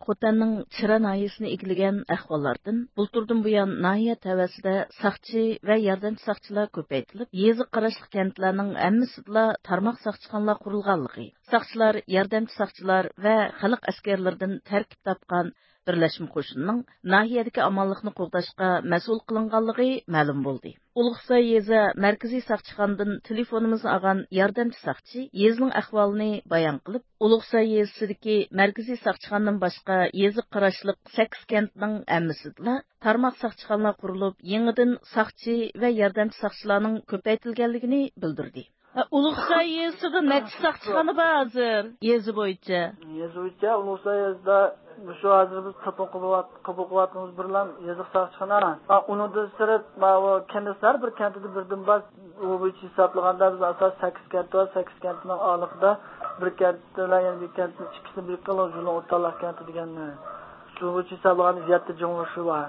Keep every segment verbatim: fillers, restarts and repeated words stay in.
Xotanning Chira nahiyasini egillagan ahvollardan bulturdan buyon nahiya tavasida saqchi va yordamchi saqchilar ko'paytirilib, yezi qarashli kentlarning hammasida tarmoq saqchixonalar qurilganligi, saqchilar, yordamchi saqchilar va xalq askarlaridan tarkib topgan birlashma qo'shinning nahiyadagi amonlikni qo'g'dashga mas'ul qilinganligi ma'lum bo'ldi. Ulug'soy yezi markaziy saqchixonadan telefonimizni olgan yordamchi saqchi yezining ahvolini bayon qilib, Ulug'soy yezisidagi markaziy saqchixonadan boshqa yezi qarashliq sakkiz kentning hammasida tarmoq saqchixonalar qurilib, yangidan saqchi va yordamchi saqchilarning ko'paytirilganligini bildirdi. Ulug'soy yezida necha saqchixona bor hozir? Yezi bo'yicha. Yezi bo'yicha Ulug'soy yezida shu hozir biz qabul qilyapmiz bilan yezi saqchixona. Unidan sirib, mana kentlar bir kentida birdan bas u bo'yicha hisoblaganda biz asos sakkiz kent va sakkiz kentning olig'ida bir kent bilan yana bir kentning ikkisini bir qilib yo'lni o'rtaloq kenti deganni. Shu bo'yicha hisoblaganda yetti jungushi bor.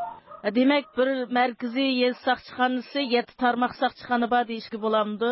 Demak, bir markaziy yez saqchixonasi yetti tarmoq saqchixona bor deyishga bo'lamdi.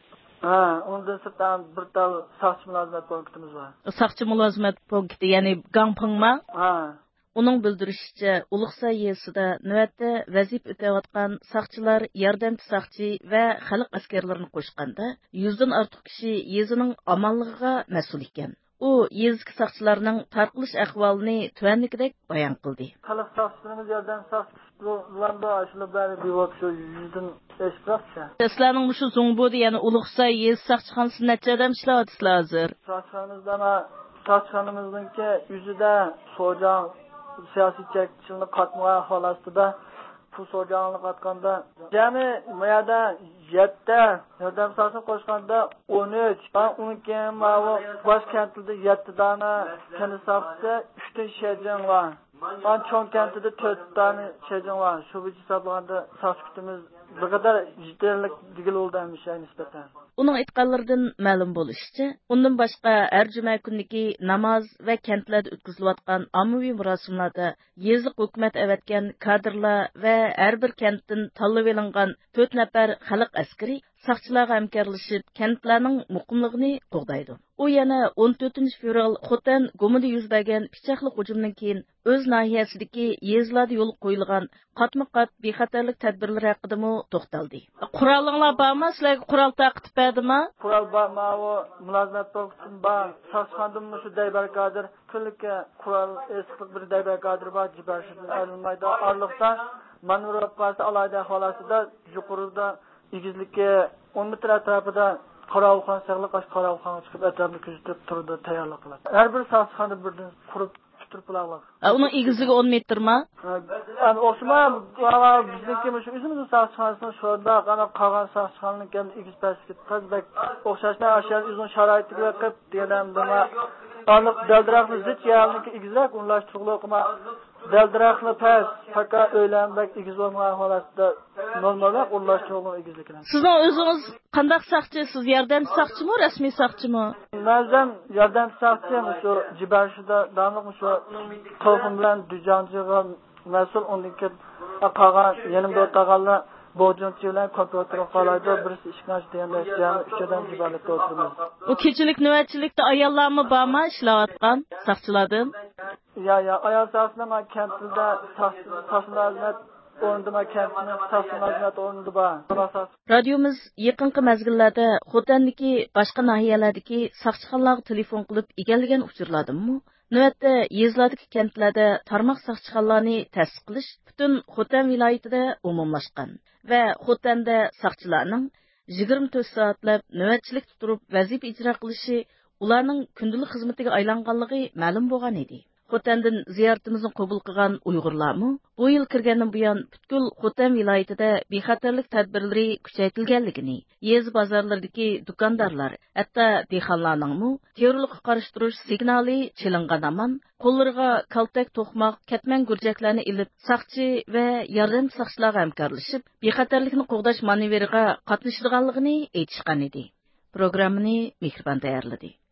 Ha, undan sirtdan bir tal saqchi mulozimat punktimiz bor. Saqchi mulozimat punkti, ya'ni gangpingma? Ha. Uning bildirishicha, Ulug'soy yezida navbatda vazifa o'tayotgan saqchilar, yordamchi saqchi va xalq askarlarini qo'shganda yuzdan ortiq kishi yezining amonligiga mas'ul ekan. U yezki saqchilarning tarqilish ahvolini tuandikidek bayon qildi. Xalq saqchilarimiz yordam saqchilarida ashula bari bevot shu yuzdan eshiqcha. Sizlarning shu Zungbodi, ya'ni Ulug'soy yez saqchixonasi necha odam ishlayapsizlar hozir? Saqchixonamizda saqchixonamizningki yuzida so'jan siyosiy chekchilikni qatmagan holatida bu so'janlik qatganda jami mayada yetti yordam saqchi qo'shganda o'n uch, uniki mana bosh kentida yetti dona kent saqchi, uch ta shejan var. An cho'ng kentida to'rt dona shejan var. Shu bilan hisoblaganda saqchimiz bu kadar ciddilik digil oldamış yani nispeten. Uning aytganlaridan ma'lum bo'lishicha, undan boshqa har juma kuniki namoz va kentlarda o'tkazilayotgan ommaviy marosimlarda yezlik hukumat avatgan kadrlar va har bir kentdan tanlab olingan to'rt nafar xalq askari saqchilarga hamkorlashib kentlarning muqimligini qo'g'daydi. U yana o'n to'rtinchi fevral Xotan Gomida yuz bergan pichoqli hujumdan keyin o'z nahiyasidagi yezlarda yo'l qo'yilgan qatma-qat bexatarlik tadbirlari haqida to'xtaldi. Qurollar bormi? Sizlarga qurol taqib berdimi? Qurol bormi? O mulozimat punktim bor. Saqchixondan shu daybarkadir kunlikka qurol eskilik bir daybarkadir bor. Jibarshidin ayrılmayda arliqda manevrovkasi alayda holatida yuqorida igizlikka o'n metr atrofida Qaravulxon saqlıq aş Qaravulxon chiqib atrofni kuzatib turdi, tayyorlik qiladi. Har bir saqchixona birdan qurib tuturib bo'ladi. Uning egiziga o'n metrmi? Ani o'shma bizniki shu o'zimiz saqchixonasini sho'rda qana qolgan saqchixonaning ham egiz pastga tazbak o'xshashma ashyo uzun sharoitiga qilib degan nima aniq daldiraqni zich yalniki egizak unlashtirib qilma daldiraqni past taka o'ylanbak egiz bo'lmagan holatda normalroq unlashtirib egizlikni. Sizning o'zingiz qanday saqchi? Siz yordamchi saqchimi, rasmiy saqchimi? Ma'zam yordamchi saqchi, shu Jibarshida damliq shu to'fim bilan dujanchiga mas'ul undan qolgan yanimda o'tganlar Bojunchi bilan kompyuter qolaydi, birisi ishnash deganda jami uch odam jibarlikda o'tiramiz. U kechilik navbatchilikda ayollarmi bormi ishlayotgan saqchilardan? Ya ya, ayol saqchilar kentda saqchilar o'rnida kentni saqchilar o'rnida bor. Radiomiz yaqinqi mazgillarda Xotandagi boshqa nahiyalardagi saqchixonalarga telefon qilib egallagan uchurladimmi? Navbatda yezlardagi kentlarda tarmoq saqchixonalarni ta'sis qilish butun Xotan viloyatida umumlashgan va Xotanda saqchilarning yigirma to'rt soatlab navbatchilik turib vazifa ijro qilishi ularning kundalik xizmatiga aylanganligi ma'lum bo'lgan edi. Xotandan ziyoratimizni qabul qilgan Uyg'urlarmi bu yil kirgandan buyon butkul Xotan viloyatida bexatarlik tadbirlari kuchaytirilganligini, yez bozorlaridagi do'kondorlar, hatto dehqonlarningmi terrorlikqa qarshi turish signali chilingan amon qo'llariga kaltak to'qmoq, katman gurjaklarni ilib, saqchi va yordamchi saqchilarga hamkorlashib, bexatarlikni qo'g'dash manevriga qatnashadiganligini aytishgan edi. Programmani Mehribon tayyorladi.